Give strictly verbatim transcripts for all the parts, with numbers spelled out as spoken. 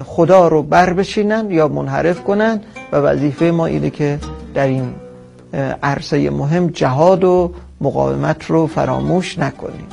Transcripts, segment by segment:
خدا رو بر بشینن یا منحرف کنن و وظیفه ما اینه که در این عرصه مهم جهاد و مقاومت رو فراموش نکنیم.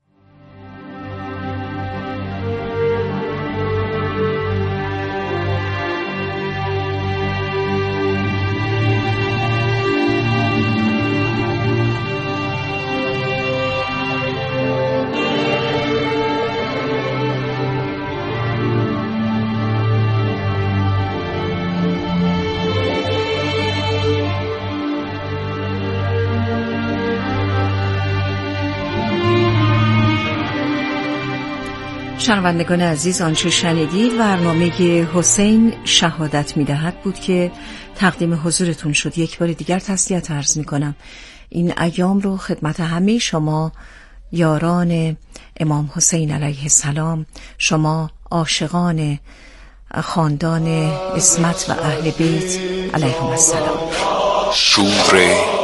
شنوندگان عزیز، آنچه شنیدید برنامه حسین شهادت می‌دهد بود که تقدیم حضورتون شد. یک بار دیگر تسلیت عرض می‌کنم. این ایام رو خدمت همه شما یاران امام حسین علیه السلام، شما عاشقان خاندان عصمت و اهل بیت علیهم السلام. شور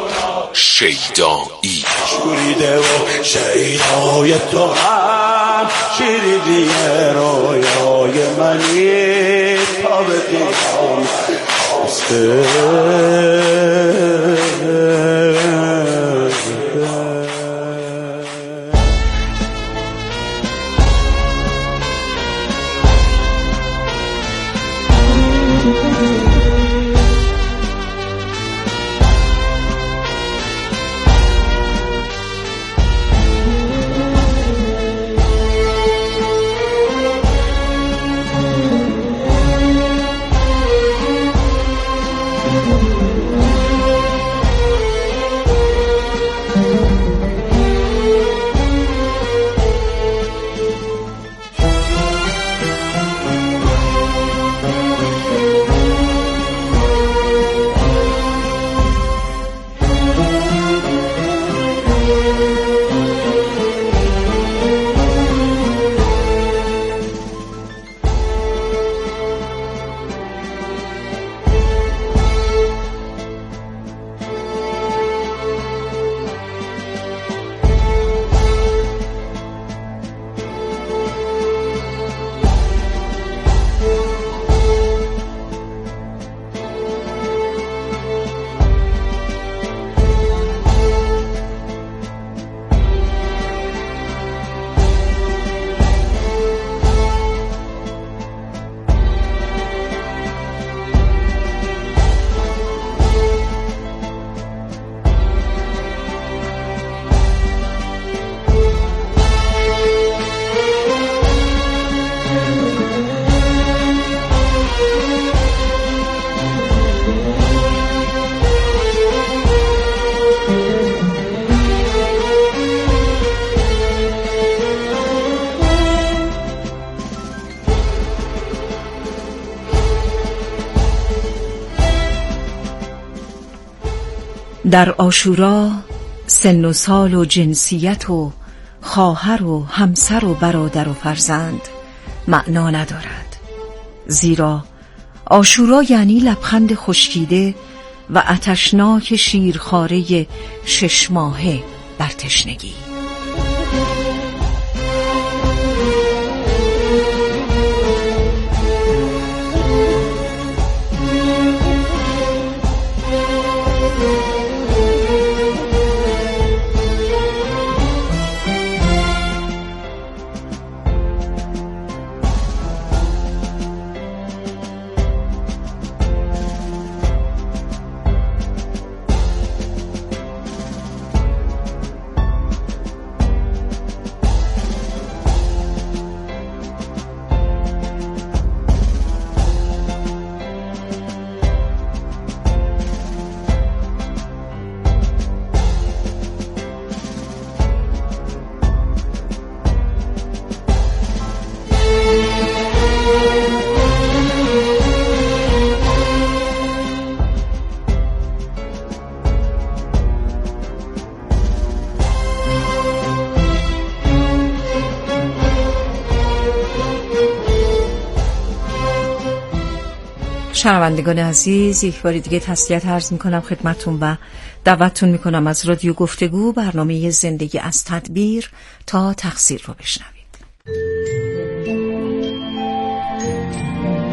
شیدایی شوریده و شیدای تو هم شیریدیه رویای منی تا به دیدم در عاشورا سن و سال و جنسیت و خواهر و همسر و برادر و فرزند معنا ندارد، زیرا عاشورا یعنی لبخند خشکیده و آتشناک شیرخواره شش ماهه بر تشنگی. شنوندگان عزیز، یک بار دیگه تسلیت عرض میکنم خدمتتون و دعوتتون میکنم از رادیو گفتگو برنامه زندگی از تدبیر تا تقصیر رو بشنوید.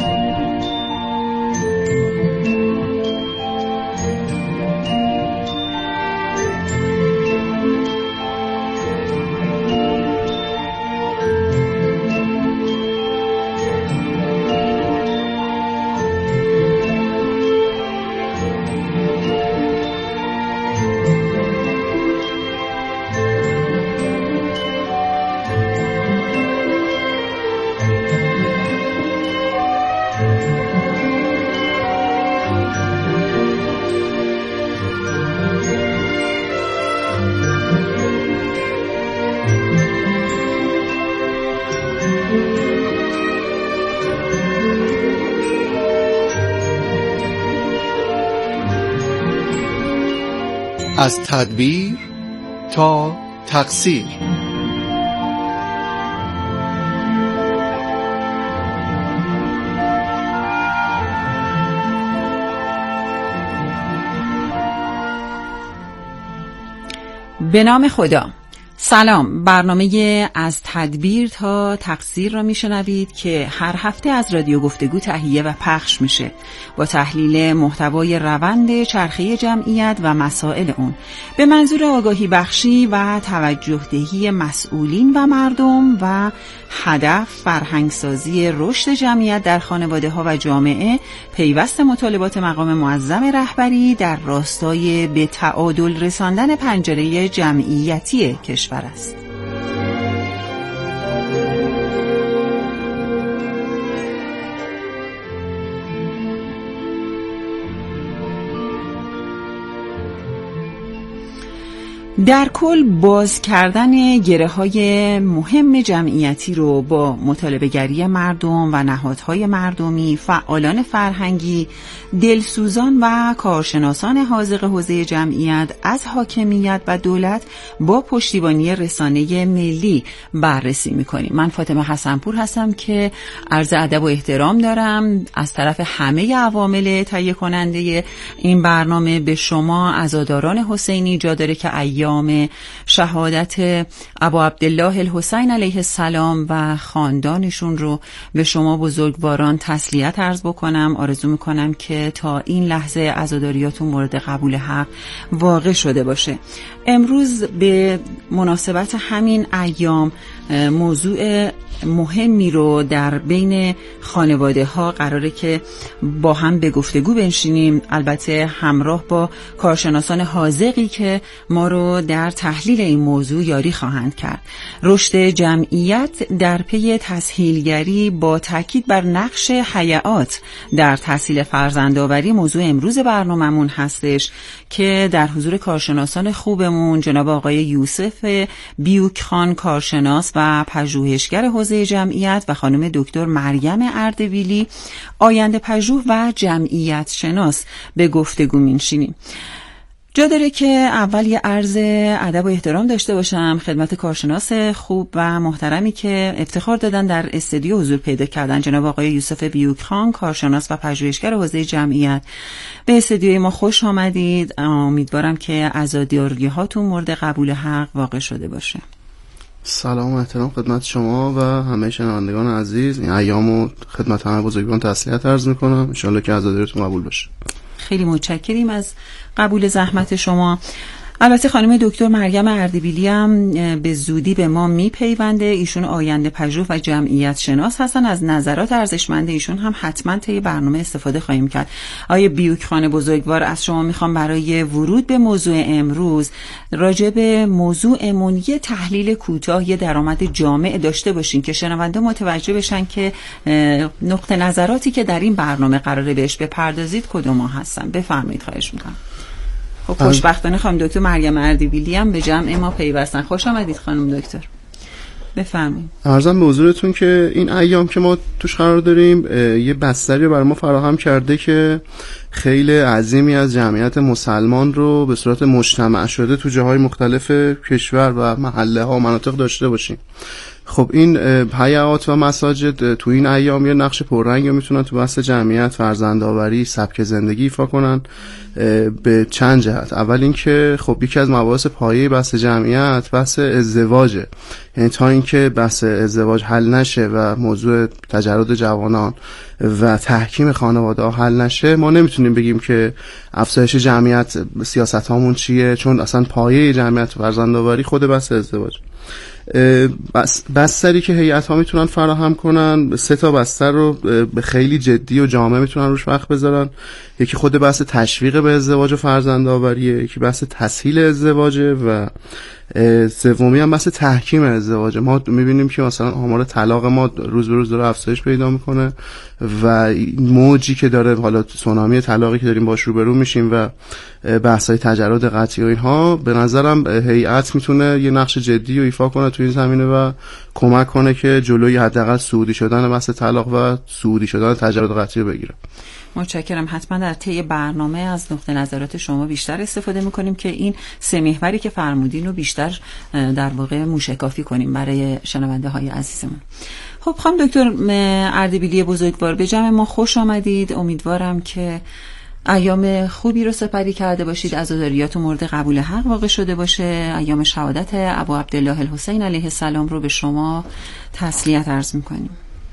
از تدبیر تا تقصیر. به نام خدا. سلام، برنامه از تدبیر تا تقصیر را میشنوید که هر هفته از رادیو گفتگو تهیه و پخش میشه با تحلیل محتوای روند چرخه جمعیت و مسائل اون به منظور آگاهی بخشی و توجه دهی مسئولین و مردم و هدف فرهنگسازی رشد جمعیت در خانواده ها و جامعه پیوست مطالبات مقام معظم رهبری در راستای به تعادل رساندن پنجره جمعیتی کشور است. در کل باز کردن گره‌های مهم جمعیتی رو با مطالبه‌گری مردم و نهادهای مردمی، فعالان فرهنگی، دلسوزان و کارشناسان حاذق حوزه جمعیت از حاکمیت و دولت با پشتیبانی رسانه ملی بررسی می‌کنیم. من فاطمه حسنپور هستم که عرض ادب و احترام دارم از طرف همه عوامل تهیه کننده این برنامه به شما عزاداران حسینی. جا داره که ایام شهادت ابا عبدالله الحسین علیه السلام و خاندانشون رو به شما بزرگواران تسلیت عرض بکنم. آرزو میکنم که تا این لحظه عزاداریاتون مورد قبول حق واقع شده باشه. امروز به مناسبت همین ایام موضوع مهمی رو در بین خانواده ها قراره که با هم به گفتگو بنشینیم، البته همراه با کارشناسان حاذقی که ما رو در تحلیل این موضوع یاری خواهند کرد. رشد جمعیت در پی تسهیلگری با تاکید بر نقش حیات در تسهیل فرزندآوری موضوع امروز برنامه‌مون هستش که در حضور کارشناسان خوبمون جناب آقای یوسف بیوکخان کارشناس و پژوهشگر حوزه جمعیت و خانم دکتر مریم اردبیلی آینده پژوه و جمعیت شناس به گفتگو می‌نشینیم. جا داره که اول یه عرض ادب و احترام داشته باشم خدمت کارشناس خوب و محترمی که افتخار دادن در استودیو حضور پیدا کردن، جناب آقای یوسف بیوکخان کارشناس و پژوهشگر حوزه جمعیت. به استودیوی ما خوش آمدید. امیدوارم که عزاداری هاتون مورد قبول حق واقع شده باشه. سلام و احترام خدمت شما و همه شنوندگان عزیز. این ایامو خدمت همه بزرگواران تسلیت عرض میکنم. ان شاءالله که عزاداریتون قبول بشه. خیلی متشکریم از قبول زحمت شما. البته خانم دکتر مریم اردبیلی هم به زودی به ما میپیونده. ایشون آینده پژوه و جمعیت شناس هستن. از نظرات ارزشمند ایشون هم حتما طی برنامه استفاده خواهیم کرد. آیه بیوکخان بزرگوار، از شما میخوام برای ورود به موضوع امروز راجع به موضوعمون یه تحلیل کوتاه، یه درآمد جامع داشته باشین که شنونده متوجه بشن که نقطه نظراتی که در این برنامه قراره بهش بپردازید کدوم هستن. بفرمایید، خواهش میکنم. خب خوشبختانه خانم دکتر مریم اردبیلی هم به جمع ما پیوستن. خوش آمدید خانم دکتر، بفرمایید. عرضم به حضورتون که این ایام که ما توش قرار داریم یه بستری برای ما فراهم کرده که خیلی عظیمی از جمعیت مسلمان رو به صورت مجتمع شده تو جاهای مختلف کشور و محله ها و مناطق داشته باشیم. خب این حیات و مساجد تو این ایام یه نقش پررنگی میتونن تو بحث جمعیت، فرزندآوری، سبک زندگی ایفا کنن به چند جهت. اول اینکه خب یکی از مباحث پایه بحث جمعیت بحث ازدواجه، یعنی تا اینکه بحث ازدواج حل نشه و موضوع تجرد جوانان و تحکیم خانواده ها حل نشه ما نمیتونیم بگیم که افزایش جمعیت سیاست هامون چیه، چون اصلا پایه جمعیت و فرزندآوری خود بحث ازدواج. بس بستری که هیئت ها میتونن فراهم کنن، سه تا بستر رو به خیلی جدی و جامع میتونن روش وقت بذارن. یکی خود بحث تشویق به ازدواج و فرزندآوریه، یکی بحث تسهیل ازدواجه و سومی هم بحث تحکیم ازدواجه. ما میبینیم که مثلا آمار طلاق ما روز به روز داره افزایش پیدا میکنه و موجی که داره، حالا سونامی طلاقی که داریم باش روبرو میشیم و بحث‌های تجرد قطعی و اینها، به نظرم هیئت میتونه یه نقش جدی رو ایفا کنه تو این زمینه و کمک کنه که جلوی حداقل سعودی شدن بحث طلاق و سعودی شدن تجرد قطعی رو بگیره. متشکرم. حتما در طی برنامه از نقطه نظرات شما بیشتر استفاده میکنیم که این سه محوری که فرمودین رو بیشتر در واقع موشکافی کنیم برای شنونده های عزیزمون. خب خانم دکتر اردبیلی بزرگوار، به جمع ما خوش آمدید. امیدوارم که ایام خوبی رو سپری کرده باشید، عزاداریاتون مورد قبول حق واقع شده باشه. ایام شهادت ابا عبدالله الحسین علیه السلام رو به شما تسلیت عرض میکنیم.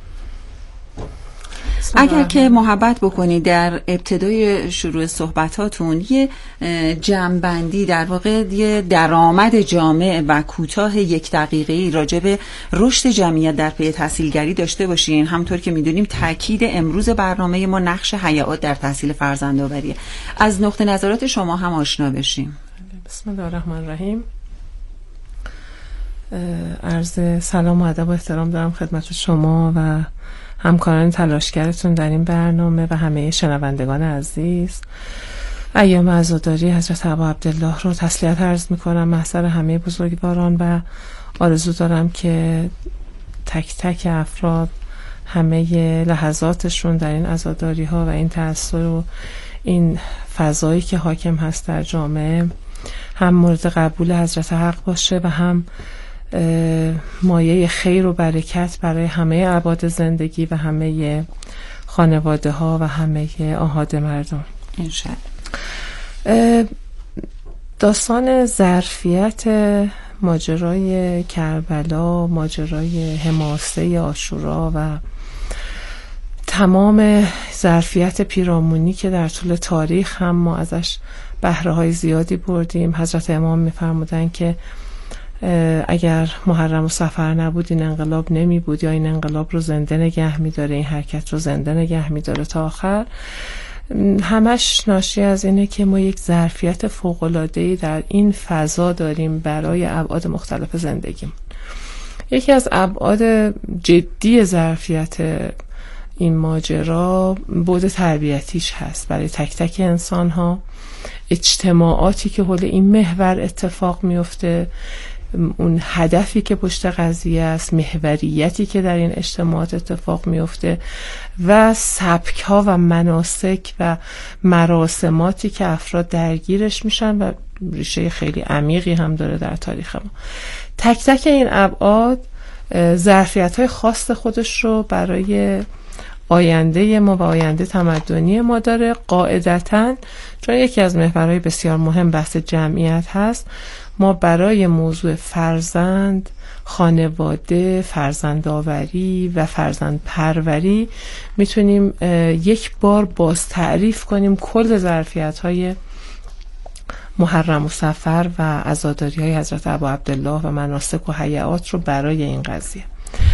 اگر که محبت بکنید در ابتدای شروع صحبتاتون یه جمع‌بندی، در واقع یه درآمد جامع و کوتاه یک دقیقه‌ای راجع به رشد جمعیت در پی تحصیلگری داشته باشین. همونطور که میدونیم تاکید امروز برنامه ما نقش حیات در تحصیل فرزندآوریه. از نقطه نظرات شما هم آشنا بشیم. بسم الله الرحمن الرحیم. عرض سلام و ادب و احترام دارم خدمت شما و همکاران تلاشگرتون در این برنامه و همه شنوندگان عزیز. ایام عزاداری حضرت ابا عبدالله رو تسلیت عرض میکنم محضر همه بزرگواران و آرزو دارم که تک تک افراد همه لحظاتشون در این عزاداری ها و این تأثیر و این فضایی که حاکم هست در جامعه هم مورد قبول حضرت حق باشه و هم مایه خیر و برکت برای همه ابعاد زندگی و همه خانواده ها و همه آحاد مردم انشاءالله. داستان ظرفیت ماجرای کربلا، ماجرای حماسه عاشورا و تمام ظرفیت پیرامونی که در طول تاریخ هم ما ازش بهره های زیادی بردیم. حضرت امام می‌فرمودن که اگر محرم و صفر نبود این انقلاب نمی بود، یا این انقلاب رو زنده نگه می داره، این حرکت رو زنده نگه می داره تا آخر. همش ناشی از اینه که ما یک ظرفیت فوق‌العاده‌ای در این فضا داریم برای ابعاد مختلف زندگیم. یکی از ابعاد جدی ظرفیت این ماجرا بعد تربیتیش هست برای تک تک انسان ها. اجتماعاتی که حول این محور اتفاق میفته، اون هدفی که پشت قضیه است، محوریتی که در این اجتماعات اتفاق میفته و سبک ها و مناسک و مراسماتی که افراد درگیرش میشن و ریشه خیلی عمیقی هم داره در تاریخ ما. تک تک این ابعاد ظرفیت های خاص خودش رو برای آینده ما و آینده تمدنی ما داره. قاعدتاً چون یکی از محورهای بسیار مهم بحث جمعیت هست، ما برای موضوع فرزند، خانواده، فرزندآوری و فرزند پروری میتونیم یک بار باز تعریف کنیم کل ظرفیت‌های محرم و صفر و عزاداری‌های حضرت ابا عبدالله و مناسک و هیئات رو برای این قضیه.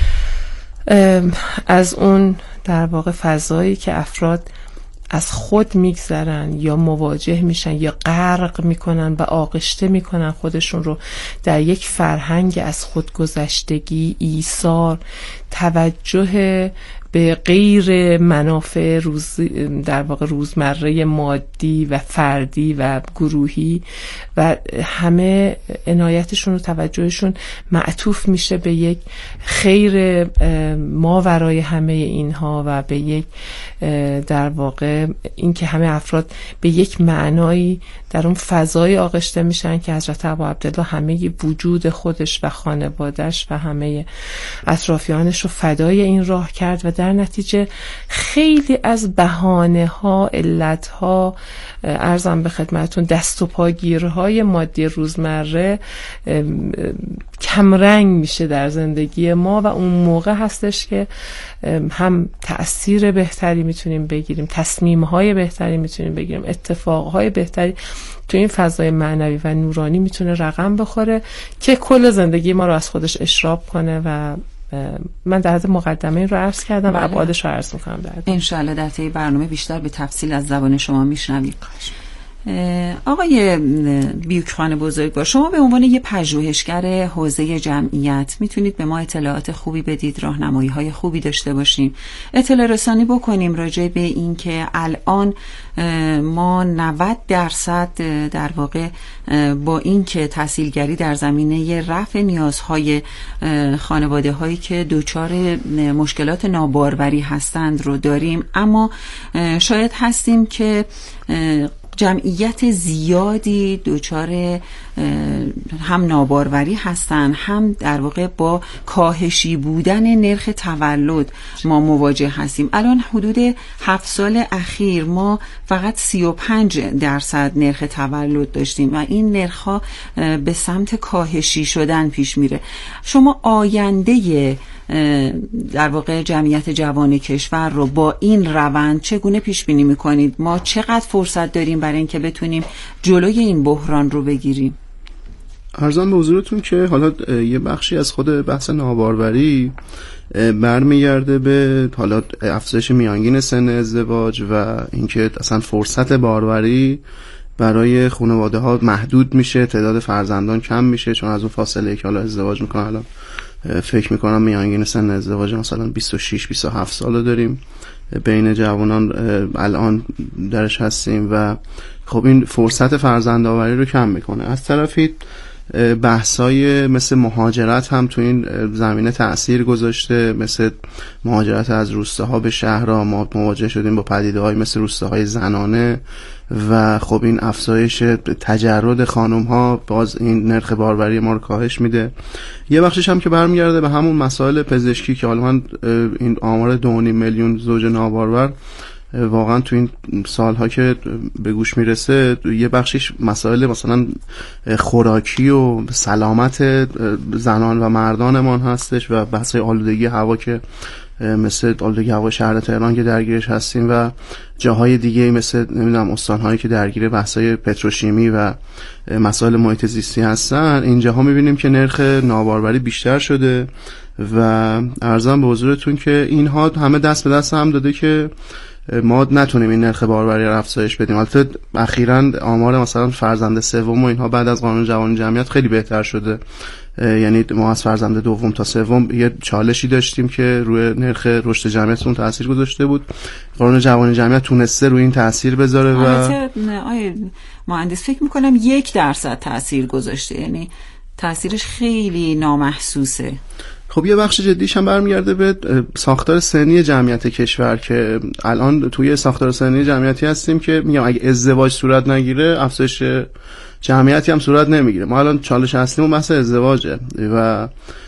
از اون در واقع فضایی که افراد از خود میگذرن یا مواجه میشن یا غرق میکنن و آغشته میکنن خودشون رو در یک فرهنگ از خودگذشتگی، ایثار، توجه به غیر منافع روز در واقع روزمره مادی و فردی و گروهی و همه عنایتشون و توجهشون معطوف میشه به یک خیر ماورای همه اینها و به یک در واقع اینکه همه افراد به یک معنایی در اون فضای آغشته میشن که حضرت ابا عبدالله همه وجود خودش و خانوادهش و همه اطرافیانش رو فدای این راه کرد و در نتیجه خیلی از بهانه ها، علت ها، عرضم به خدمتون دست و پاگیرهای مادی روزمره کمرنگ میشه در زندگی ما و اون موقع هستش که هم تأثیر بهتری میتونیم بگیریم، تصمیم‌های بهتری میتونیم بگیریم، اتفاقهای بهتری تو این فضای معنوی و نورانی میتونه رقم بخوره که کل زندگی ما رو از خودش اشراب کنه. و من در حد مقدمه این رو عرض کردم و ابعادش رو عرض میکنم در انشاءالله در طی برنامه بیشتر به تفصیل از زبان شما میشنویم. آقای بیوکخان بزرگوار، شما به عنوان یه پژوهشگر حوزه جمعیت میتونید به ما اطلاعات خوبی بدید، راهنمایی های خوبی داشته باشیم، اطلاع رسانی بکنیم راجع به این که الان ما نود درصد در واقع با این که تحصیلگری در زمینه رفع نیازهای خانواده هایی که دچار مشکلات ناباروری هستند رو داریم، اما شاید هستیم که جمعیت زیادی دچار هم ناباروری هستن، هم در واقع با کاهشی بودن نرخ تولد ما مواجه هستیم. الان حدود هفت سال اخیر ما فقط سی و پنج درصد نرخ تولد داشتیم و این نرخ‌ها به سمت کاهشی شدن پیش میره. شما آینده در واقع جمعیت جوان کشور رو با این روند چگونه پیش بینی میکنید؟ ما چقدر فرصت داریم برای اینکه بتونیم جلوی این بحران رو بگیریم؟ عرضم به حضورتون که حالا یه بخشی از خود بحث ناباروری برمیگرده به حالا افزایش میانگین سن ازدواج و اینکه اصلا فرصت باروری برای خانواده ها محدود میشه، تعداد فرزندان کم میشه چون از اون فاصله که حالا ازدواج میکنن. الان فکر میکنم میانگین سن ازدواج مثلا بیست و شش بیست و هفت ساله داریم بین جوانان الان درش هستیم و خب این فرصت فرزندآوری رو کم میکنه. از طرفی بحثای مثل مهاجرت هم تو این زمینه تأثیر گذاشته، مثل مهاجرت از روستاها به شهرها. ما مواجه شدیم با پدیده‌های مثل روستاهای زنانه و خب این افزایش تجرد خانم‌ها باز این نرخ باروری ما رو کاهش میده. یه بخشش هم که برمیگرده به همون مسائل پزشکی که حالا من این آمار دو و نیم میلیون زوج نابارور واقعا تو این سالها که به گوش میرسه، یه بخشش مسائل مثلا خوراکی و سلامت زنان و مردانمان هستش و بحث آلودگی هوا که مثل آلودگی هوا شهر تهران که درگیرش هستیم و جاهای دیگه مثل نمیدونم استانهایی که درگیر بحثای پتروشیمی و مسائل محیط زیستی هستن. اینجاها میبینیم که نرخ ناباروری بیشتر شده و عرضم به حضورتون که اینها همه دست به دست هم داده که ما نتونیم این نرخ باروری رو افزایش بدیم. البته اخیراً آمار مثلا فرزند سوم و اینها بعد از قانون جوانی جمعیت خیلی بهتر شده، یعنی ما از فرزند دوم تا سوم یه چالشی داشتیم که روی نرخ رشد جمعیتمون تاثیر گذاشته بود. قانون جوانی جمعیت تونسته روی این تاثیر بذاره و البته آیه مهندس فکر میکنم یک درصد تاثیر گذاشته، یعنی تاثیرش خیلی نامحسوسه. خب یه بخش جدیش هم برمیگرده به ساختار سنی جمعیت کشور که الان توی ساختار سنی جمعیتی هستیم که میگم اگه ازدواج صورت نگیره افزایش جمعیتی هم صورت نمیگیره. ما الان چالش اصلیمون بحث ازدواجه و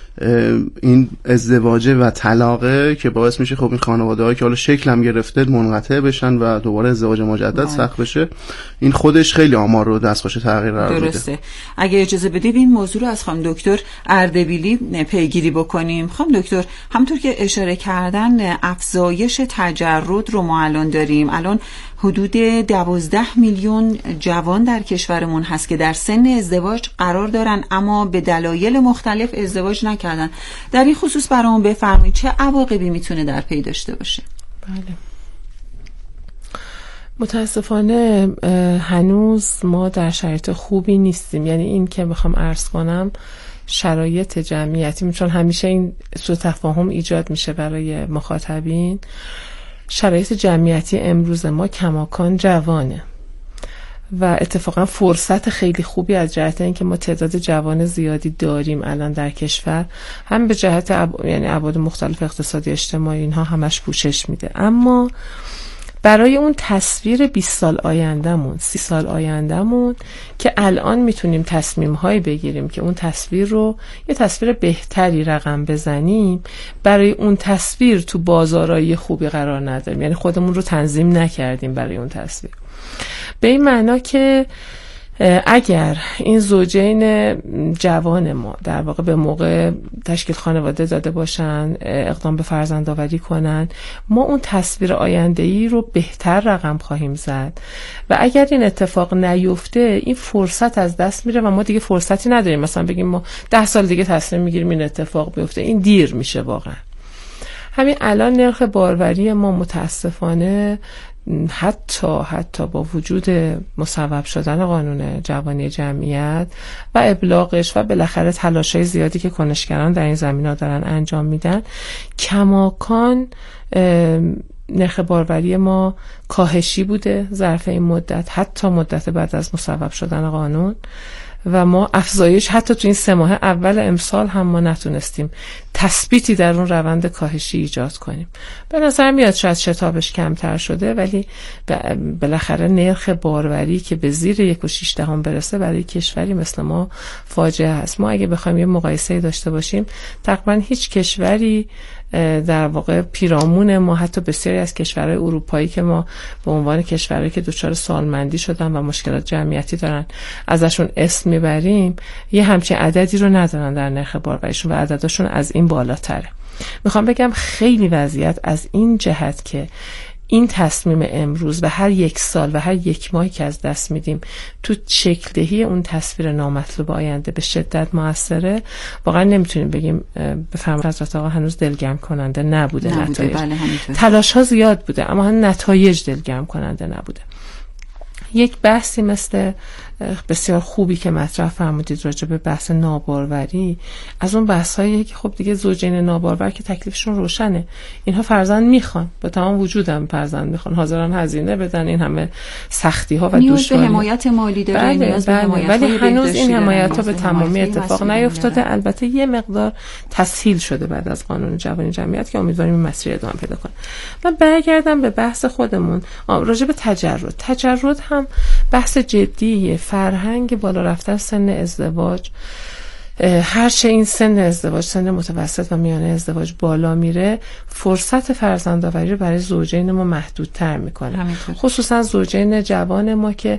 این ازدواجه و طلاقه که باعث میشه خب این خانواده‌هایی که حالا شکل هم گرفته منقطع بشن و دوباره ازدواج مجدد سخت بشه. این خودش خیلی آمار رو دستخوش تغییر قرار میده. درسته. اگه اجازه بدید این موضوع رو از خانم دکتر اردبیلی پیگیری بکنیم. خانم دکتر، همونطور که اشاره کردن افزایش تجرد رو ما الان داریم. الان حدود دوازده میلیون جوان در کشورمون هست که در سن ازدواج قرار دارن اما به دلایل مختلف ازدواج نکردن. در این خصوص برامون بفرمایید چه عواقبی میتونه در پی داشته باشه؟ بله، متاسفانه هنوز ما در شرایط خوبی نیستیم. یعنی این که میخوام عرض کنم شرایط جمعیتی، چون همیشه این سوء تفاهم ایجاد میشه برای مخاطبین، شرایط جمعیتی امروز ما کماکان جوانه و اتفاقا فرصت خیلی خوبی از جهت اینکه ما تعداد جوان زیادی داریم الان در کشور، هم به جهت عب... یعنی ابعاد مختلف اقتصادی اجتماعی اینها همش پوشش میده. اما برای اون تصویر بیست سال آیندهمون، سی سال آیندهمون که الان میتونیم تصمیم هایی بگیریم که اون تصویر رو یه تصویر بهتری رقم بزنیم، برای اون تصویر تو بازارایی خوبی قرار نداریم. یعنی خودمون رو تنظیم نکردیم برای اون تصویر، به این معنا که اگر این زوجین جوان ما در واقع به موقع تشکیل خانواده داده باشن، اقدام به فرزندآوری کنن، ما اون تصویر آینده‌ای رو بهتر رقم خواهیم زد و اگر این اتفاق نیفته این فرصت از دست میره و ما دیگه فرصتی نداریم مثلا بگیم ما ده سال دیگه تصمیم میگیریم این اتفاق بیفته. این دیر میشه واقعا. همین الان نرخ باروری ما متاسفانه حتی حتی با وجود مصوب شدن قانون جوانی جمعیت و ابلاغش و بالاخره تلاش‌های زیادی که کنشگران در این زمینه‌ها دارن انجام میدن، کماکان نرخ باروری ما کاهشی بوده ظرف این مدت، حتی مدت بعد از مصوب شدن قانون، و ما افزایش حتی تو این سه ماه اول امسال هم ما نتونستیم تثبیتی در اون روند کاهشی ایجاد کنیم. به نظر میاد شاید شتابش کمتر شده، ولی بالاخره نرخ باروری که به زیر یک و شیش دهم برسه برای کشوری مثل ما فاجعه هست. ما اگه بخوایم یه مقایسه داشته باشیم، تقریبا هیچ کشوری در واقع پیرامون ما، حتی بسیاری از کشورهای اروپایی که ما به عنوان کشورهایی که دچار سالمندی شدن و مشکلات جمعیتی دارن ازشون اسم میبریم، یه همچین عددی رو ندارن در نرخ باروریشون و عددشون از این بالاتره. میخوام بگم خیلی وضعیت از این جهت که این تصمیم امروز و هر یک سال و هر یک ماهی که از دست میدیم تو شکل دهی اون تصویر نامطلوب آینده به شدت موثره. واقعا نمیتونیم بگیم بفرمایید حضرت آقا هنوز دلگرم کننده نبوده, نبوده نتایج. بله تلاش ها زیاد بوده اما نتایج دلگرم کننده نبوده. یک بحثی مثل بسیار خوبی که مطرح فرمودید راجع به بحث ناباروری، از اون بحثایی که خب دیگه زوجین نابارور که تکلیفشون روشنه، اینها فرزند میخوان، با تمام وجودم فرزند میخوان، حاضرن هزینه بدن، این همه سختی ها و دشواری، نیاز به حمایت مالی داره، بله، نیاز به بله. حمایت ولی هنوز این حمایت ها به تمامی اتفاق نیفتاده. البته یه مقدار تسهیل شده بعد از قانون جوانی جمعیت که امیدواریم این مسیر ادامه پیدا کنه. من برگردم به بحث خودمون راجع به تجرد. تجرد هم بحث جدیه. فرهنگ بالا رفتن سن ازدواج، هرچه این سن ازدواج، سن متوسط و میانه ازدواج بالا میره، فرصت فرزندآوری رو برای زوجین ما محدودتر میکنه. همینطور. خصوصا زوجین جوان ما که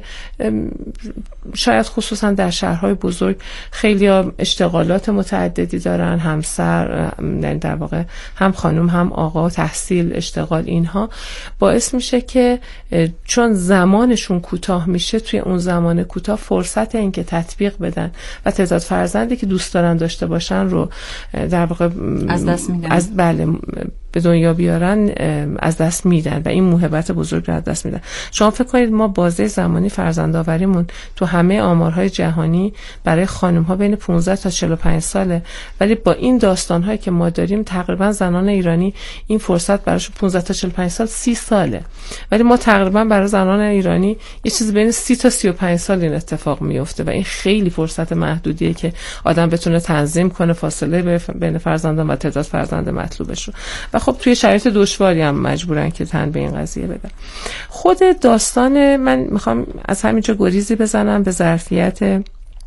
شاید خصوصا در شهرهای بزرگ خیلی اشتغالات متعددی دارن، همسر، یعنی در واقع هم خانم هم آقا، تحصیل، اشتغال، اینها باعث میشه که چون زمانشون کوتاه میشه، توی اون زمان کوتاه فرصت این که تطبیق بدن و تعداد فرزندی که دوست دارن داشته باشن رو در واقع از دست میدن. از بله به دنیا بیارن از دست میدن و این موهبت بزرگ رو از دست میدن. شما فکر کنید ما بازه زمانی فرزندآوریمون تو همه آمارهای جهانی برای خانم ها بین پانزده تا چهل و پنج ساله، ولی با این داستان هایی که ما داریم تقریبا زنان ایرانی این فرصت براشون پانزده تا چهل و پنج سال سی ساله، ولی ما تقریبا برای زنان ایرانی یه چیز بین سی تا سی و پنج سال این اتفاق میفته و این خیلی فرصت محدودیه که آدم بتونه تنظیم کنه فاصله بین فرزندان و تعداد فرزند مطلوبش رو. و خب توی شرایط دشواری هم مجبورن که تن به این قضیه بدن. خود داستان من میخوام از همینجا گریزی بزنم به ظرفیت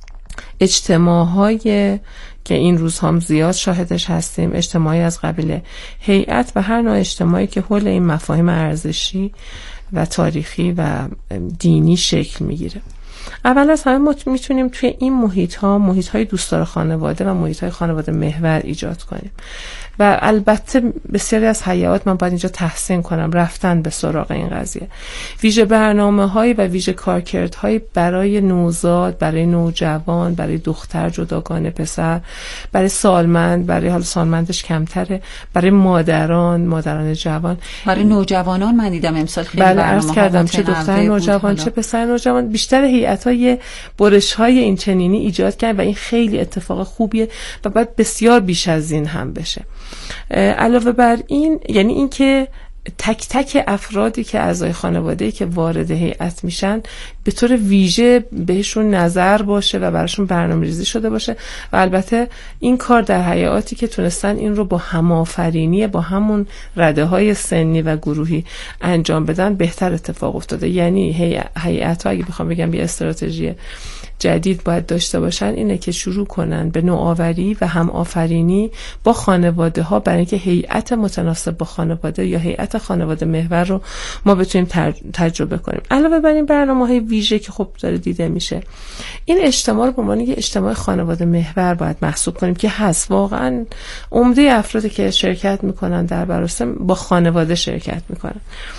اجتماعهای که این روز هم زیاد شاهدش هستیم، اجتماعی از قبیل هیئت و هر نوع اجتماعی که حول این مفاهیم ارزشی و تاریخی و دینی شکل میگیره. اول از همه ما میتونیم توی این محیط ها محیط های دوستدار خانواده و محیط های خانواده محور ایجاد کنیم و البته بسیاری از هیئات، من باید اینجا تحسین کنم، رفتن به سراغ این قضیه. ویژه برنامه‌هایی و ویژه کارکردهایی برای نوزاد، برای نوجوان، برای دختر جداگانه پسر، برای سالمند، برای حال سالمندش کمتره، برای مادران، مادران جوان، برای نوجوانان من دیدم امسال خیلی بله عرض کردم چه دختر نوجوان چه پسر نوجوان، بیشتر هیئت‌ها یه برش‌های این چنینی ایجاد کردن و این خیلی اتفاق خوبیه و باید بسیار بیش از این هم بشه. علاوه بر این، یعنی این که تک تک افرادی که اعضای خانواده‌ای که وارد هیئت میشن به طور ویژه بهشون نظر باشه و براشون برنامه‌ریزی شده باشه و البته این کار در هیئاتی که تونستن این رو با هم‌آفرینی با همون رده‌های سنی و گروهی انجام بدن بهتر اتفاق افتاده. یعنی هیئت‌ها اگه بخوام بگم یه استراتژی جدید باید داشته باشن اینه که شروع کنن به نوآوری و هم آفرینی با خانواده ها برای اینکه هیئت متناسب با خانواده یا هیئت خانواده محور رو ما بتونیم تجربه کنیم. علاوه بر این برنامه‌های ویژه که خب داره دیده میشه، این اجتماع رو به عنوان یک اجتماع خانواده محور باید محسوب کنیم که هست. واقعا عمده افرادی که شرکت میکنن در مراسم با خانواده شرکت میکنن.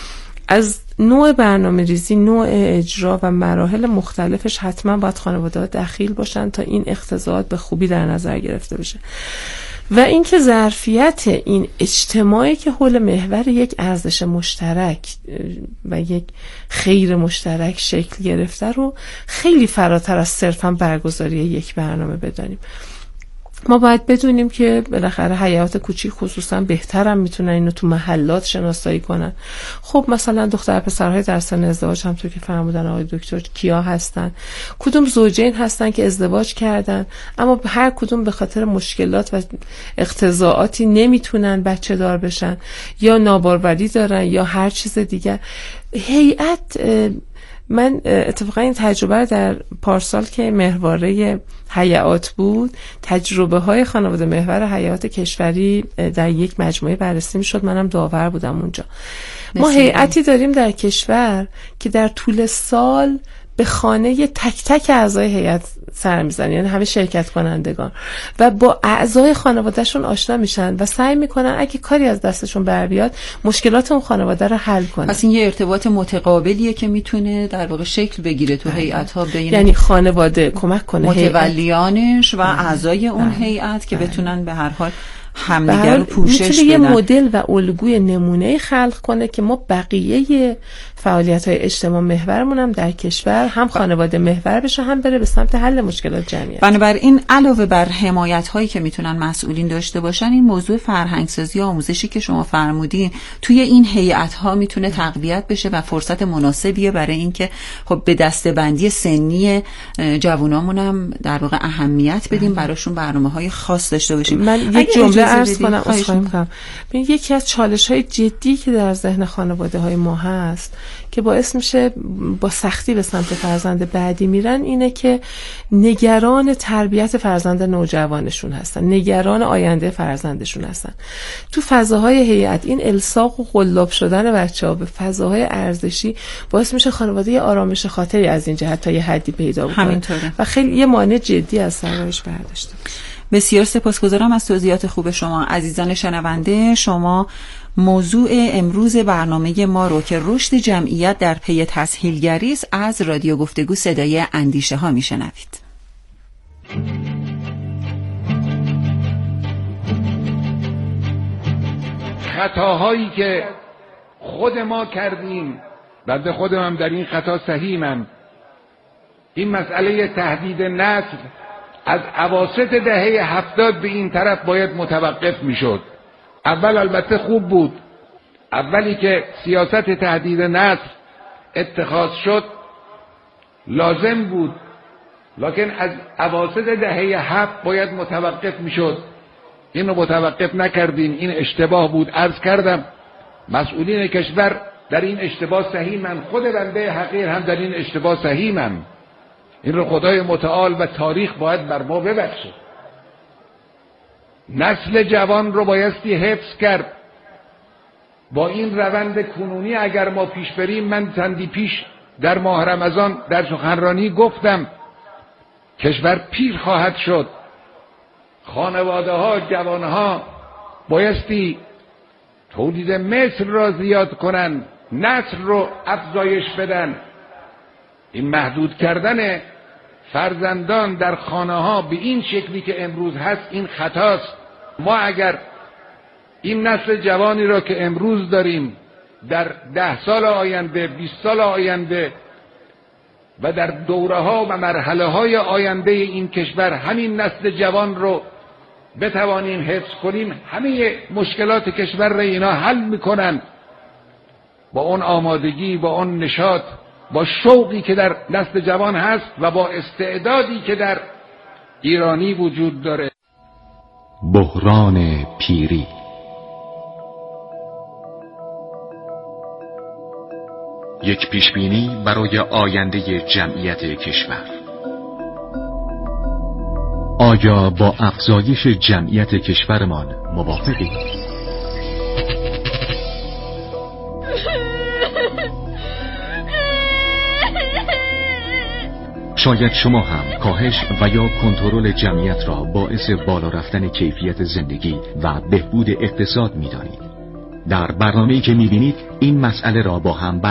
از نوع برنامه ریزی، نوع اجرا و مراحل مختلفش حتما باید خانواده ها دخیل باشن تا این اقتضاعات به خوبی در نظر گرفته بشه. و اینکه ظرفیت این اجتماعی که حول محور یک ارزش مشترک و یک خیر مشترک شکل گرفته رو خیلی فراتر از صرفاً برگزاری یک برنامه بدانیم. ما باید بدونیم که بالاخره حیات کوچیک خصوصا بهترم میتونن اینو تو محلات شناسایی کنن. خب مثلا دختر پسرهای در سن ازدواج هم تو که فرمودن آقای دکتر کیا هستن، کدوم زوجین هستن که ازدواج کردن اما هر کدوم به خاطر مشکلات و اقتضاعاتی نمیتونن بچه دار بشن یا ناباروری دارن یا هر چیز دیگر. هیئت، من اتفاقا این تجربه رو در پارسال که محوره حیات بود، تجربه های خانواده محور حیات کشوری در یک مجموعه بررسی میشد، منم داور بودم اونجا. ما هیئتی داریم در کشور که در طول سال به خانه تک تک اعضای هیئت سر میزنن، یعنی همه شرکت کنندگان، و با اعضای خانوادهشون آشنا میشن و سعی میکنن اگه کاری از دستشون بر بیاد مشکلات اون خانواده رو حل کنن. پس این یه ارتباط متقابلیه که میتونه در واقع شکل بگیره تو هیئت‌ها بین، یعنی خانواده کمک کنه متولیانش و اعضای اون هیئت که بتونن به هر حال همدیگر رو پوشش بدن. میتونه یه مدل و الگوی نمونه خلق کنه که ما بقیه فعالیت‌های اجتماع محورمون هم در کشور هم خانواده محور بشه، هم بره به سمت حل مشکلات جمعیت. بنابراین علاوه بر حمایت‌هایی که میتونن مسئولین داشته باشن، این موضوع فرهنگسازی آموزشی که شما فرمودین توی این هیئت‌ها میتونه تقویت بشه و فرصت مناسبیه برای اینکه خب به دسته‌بندی سنی جوانامون هم در واقع اهمیت بدیم، براشون برنامه‌های خاص داشته باشیم. من یک جمله عرض کنم اصلا می‌کنم. یکی از چالش‌های جدی که در ذهن خانواده‌های ما هست که باعث میشه با سختی به سمت فرزند بعدی میرن اینه که نگران تربیت فرزند نوجوانشون هستن، نگران آینده فرزندشون هستن. تو فضاهای هیئت این الساق و قلاب شدن بچه‌ها به فضاهای ارزشی باعث میشه خانواده آرامش خاطری از این جهت تا یه حدی پیدا بکنه و خیلی یه مانع جدی از سرش برداشته. بسیار سپاسگزارم از توضیحات خوب شما. عزیزان شنونده، شما موضوع امروز برنامه ما رو که رشد جمعیت در پی تسهیلگری است از رادیو گفتگو صدای اندیشه ها میشنوید. خطاهایی که خود ما کردیم، بنده خودم هم در این خطا سهیمم. این مسئله تهدید نسل از اواسط دهه هفتاد به این طرف باید متوقف میشد. اول البته خوب بود، اولی که سیاست تهدید نسل اتخاذ شد لازم بود، لکن از اواسط دهه هفت باید متوقف میشد. این رو متوقف نکردیم، این اشتباه بود. عرض کردم مسئولین کشور در این اشتباه سهیمن، خود بنده حقیر هم در این اشتباه سهیمم. این رو خدای متعال و تاریخ باید بر ما ببخشه. نسل جوان رو بایستی حفظ کرد. با این روند کنونی اگر ما پیش بریم، من چندی پیش در ماه رمضان در سخنرانی گفتم کشور پیر خواهد شد. خانواده ها، جوان ها بایستی تولید مثل را زیاد کنن، نسل رو افزایش بدن. این محدود کردن فرزندان در خانه ها به این شکلی که امروز هست این خطاست. ما اگر این نسل جوانی را که امروز داریم در ده سال آینده، بیست سال آینده و در دوره ها و مرحله های آینده این کشور همین نسل جوان رو بتوانیم حفظ کنیم، همه مشکلات کشور را اینا حل میکنن. با اون آمادگی، با اون نشاط، با شوقی که در نسل جوان هست و با استعدادی که در ایرانی وجود داره. بحران پیری. یک پیشبینی برای آینده جمعیت کشور. آیا با افزایش جمعیت کشورمان موافقید؟ شاید شما هم کاهش و یا کنترل جمعیت را باعث بالا رفتن کیفیت زندگی و بهبود اقتصاد می‌دانید. در برنامه‌ای که می‌بینید این مسئله را با هم